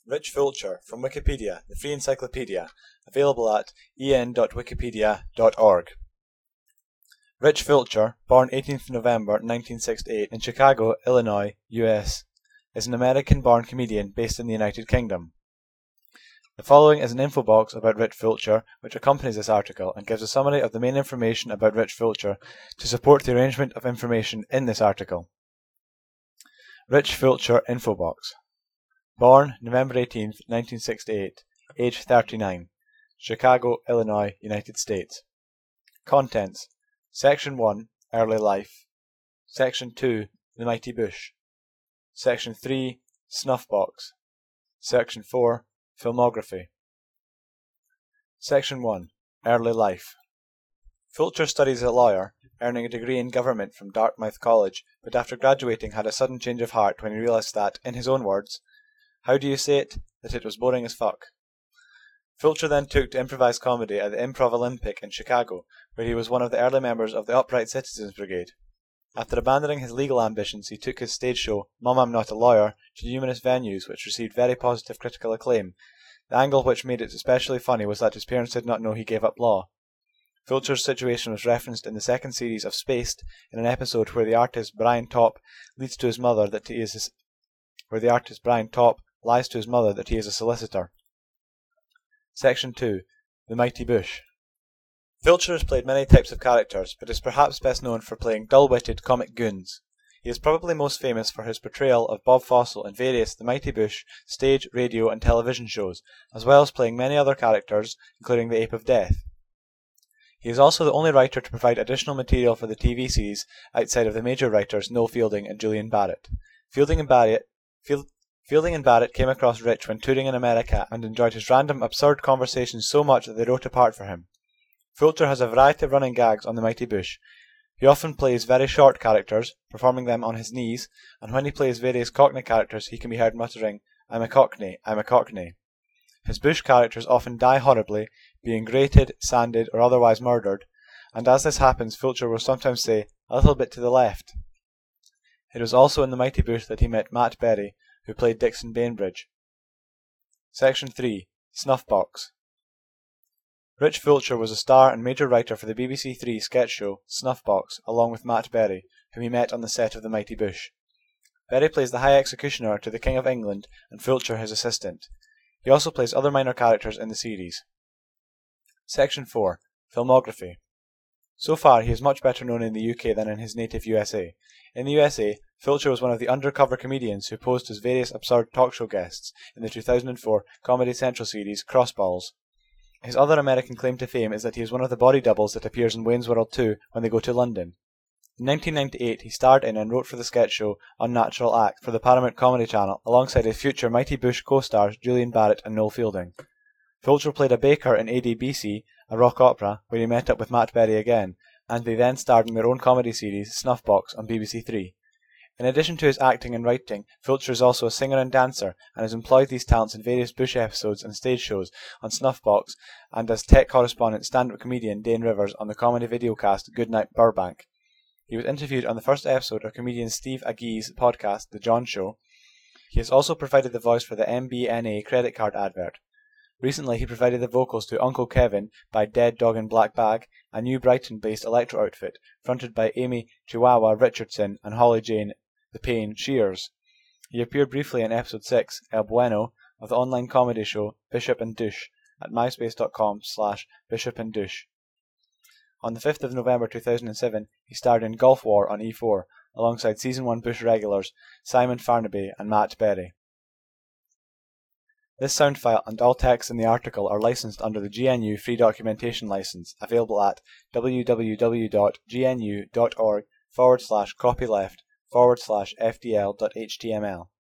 Rich Fulcher from Wikipedia, the free encyclopedia, available at en.wikipedia.org. Rich Fulcher, born 18th November 1968 in Chicago, Illinois, US, is an American-born comedian based in the United Kingdom. The following is an info box about Rich Fulcher, which accompanies this article and gives a summary of the main information about Rich Fulcher to support the arrangement of information in this article. Rich Fulcher info box. Born November 18th, 1968, age 39, Chicago, Illinois, United States. Contents: Section 1, Early Life. Section 2, The Mighty Bush. Section 3, Snuff Box. Section 4, Filmography. Section 1, Early Life. Fulcher studies as a lawyer, earning a degree in government from Dartmouth College, but after graduating had a sudden change of heart when he realised that, in his own words, how do you say it, that it was boring as fuck. Fulcher then took to improvised comedy at the Improv Olympic in Chicago, where he was one of the early members of the Upright Citizens Brigade. After abandoning his legal ambitions, he took his stage show, Mum, I'm Not a Lawyer, to numerous venues, which received very positive critical acclaim. The angle which made it especially funny was that his parents did not know he gave up law. Fulcher's situation was referenced in the second series of Spaced, in an episode where the artist Brian Topp lies to his mother that he is a solicitor. Section 2, The Mighty Bush. Fulcher has played many types of characters, but is perhaps best known for playing dull-witted comic goons. He is probably most famous for his portrayal of Bob Fossil in various The Mighty Bush stage, radio and television shows, as well as playing many other characters, including The Ape of Death. He is also the only writer to provide additional material for the TV series outside of the major writers Noel Fielding and Julian Barrett. Fielding and Barrett came across Rich when touring in America and enjoyed his random, absurd conversations so much that they wrote a part for him. Fulcher has a variety of running gags on The Mighty Bush. He often plays very short characters, performing them on his knees, and when he plays various Cockney characters he can be heard muttering, I'm a Cockney, I'm a Cockney. His bush characters often die horribly, being grated, sanded, or otherwise murdered, and as this happens Fulcher will sometimes say, a little bit to the left. It was also in The Mighty Bush that he met Matt Berry, who played Dixon Bainbridge. Section 3, Snuff Box. Rich Fulcher was a star and major writer for the BBC Three sketch show Snuff Box, along with Matt Berry, whom he met on the set of The Mighty Bush. Berry plays the High Executioner to the King of England, and Fulcher his assistant. He also plays other minor characters in the series. Section 4, Filmography. So far, he is much better known in the UK than in his native USA. In the USA, Fulcher was one of the undercover comedians who posed as various absurd talk show guests in the 2004 Comedy Central series Crossballs. His other American claim to fame is that he is one of the body doubles that appears in Wayne's World 2 when they go to London. In 1998, he starred in and wrote for the sketch show Unnatural Act for the Paramount Comedy Channel alongside his future Mighty Bush co-stars Julian Barrett and Noel Fielding. Fulcher played a baker in ADBC, a rock opera, where he met up with Matt Berry again, and they then starred in their own comedy series Snuff Box on BBC Three. In addition to his acting and writing, Fulcher is also a singer and dancer, and has employed these talents in various Bush episodes and stage shows on Snuff Box, and as tech correspondent stand-up comedian Dane Rivers on the comedy videocast Goodnight Burbank. He was interviewed on the first episode of comedian Steve Agee's podcast The John Show. He has also provided the voice for the MBNA credit card advert. Recently, he provided the vocals to Uncle Kevin by Dead Dog in Black Bag, a New Brighton-based electro outfit fronted by Amy Chihuahua Richardson and Holly Jane The Pain Shears. He appeared briefly in episode 6, El Bueno, of the online comedy show Bishop and Douche at myspace.com/Bishop and Douche. On the 5th of November 2007, he starred in Gulf War on E4, alongside Season 1 Bush regulars Simon Farnaby and Matt Berry. This sound file and all text in the article are licensed under the GNU Free Documentation License, available at www.gnu.org/copyleft/FDL.html.